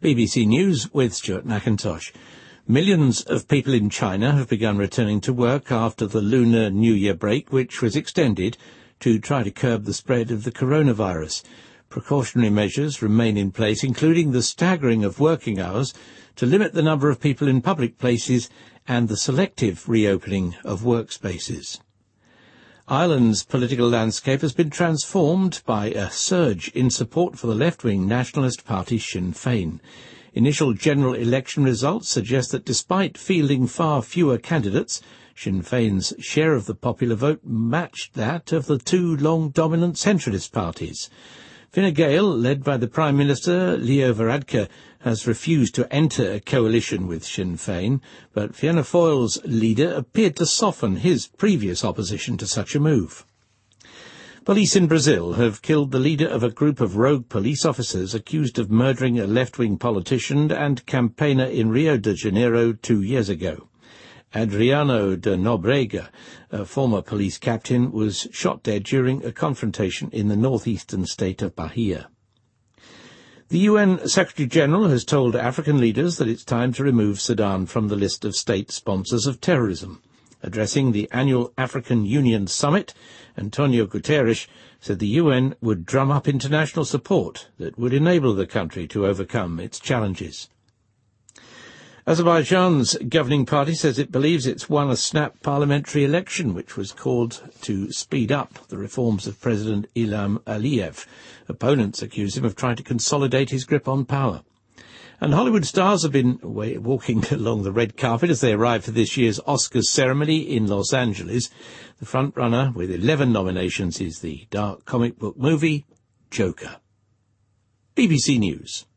BBC News with Stuart McIntosh. Millions of people in China have begun returning to work after the Lunar New Year break, which was extended to try to curb the spread of the coronavirus. Precautionary measures remain in place, including the staggering of working hours to limit the number of people in public places and the selective reopening of workspaces. Ireland's political landscape has been transformed by a surge in support for the left-wing nationalist party Sinn Féin. Initial general election results suggest that despite fielding far fewer candidates, Sinn Féin's share of the popular vote matched that of the two long-dominant centralist parties. Fine Gael, led by the Prime Minister Leo Varadkar, has refused to enter a coalition with Sinn Féin, but Fianna Fáil's leader appeared to soften his previous opposition to such a move. Police in Brazil have killed the leader of a group of rogue police officers accused of murdering a left-wing politician and campaigner in Rio de Janeiro 2 years ago. Adriano de Nobrega, a former police captain, was shot dead during a confrontation in the northeastern state of Bahia. The UN Secretary-General has told African leaders that it's time to remove Sudan from the list of state sponsors of terrorism. Addressing the annual African Union Summit, Antonio Guterres said the UN would drum up international support that would enable the country to overcome its challenges. Azerbaijan's governing party says it believes it's won a snap parliamentary election, which was called to speed up the reforms of President Ilham Aliyev. Opponents accuse him of trying to consolidate his grip on power. And Hollywood stars have been walking along the red carpet as they arrive for this year's Oscars ceremony in Los Angeles. The front-runner with 11 nominations is the dark comic book movie Joker. BBC News.